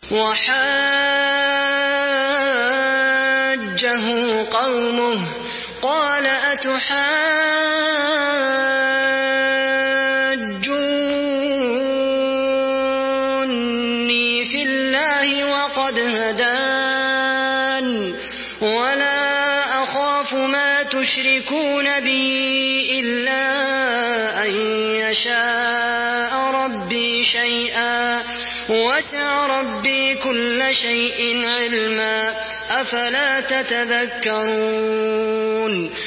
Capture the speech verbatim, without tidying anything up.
وحاجه قومه قال أتحاجوني في الله وقد هدان ولا أخاف ما تشركون به إلا أن يشاء ربي شيئا وسع ربي كل شيء علما أفلا تتذكرون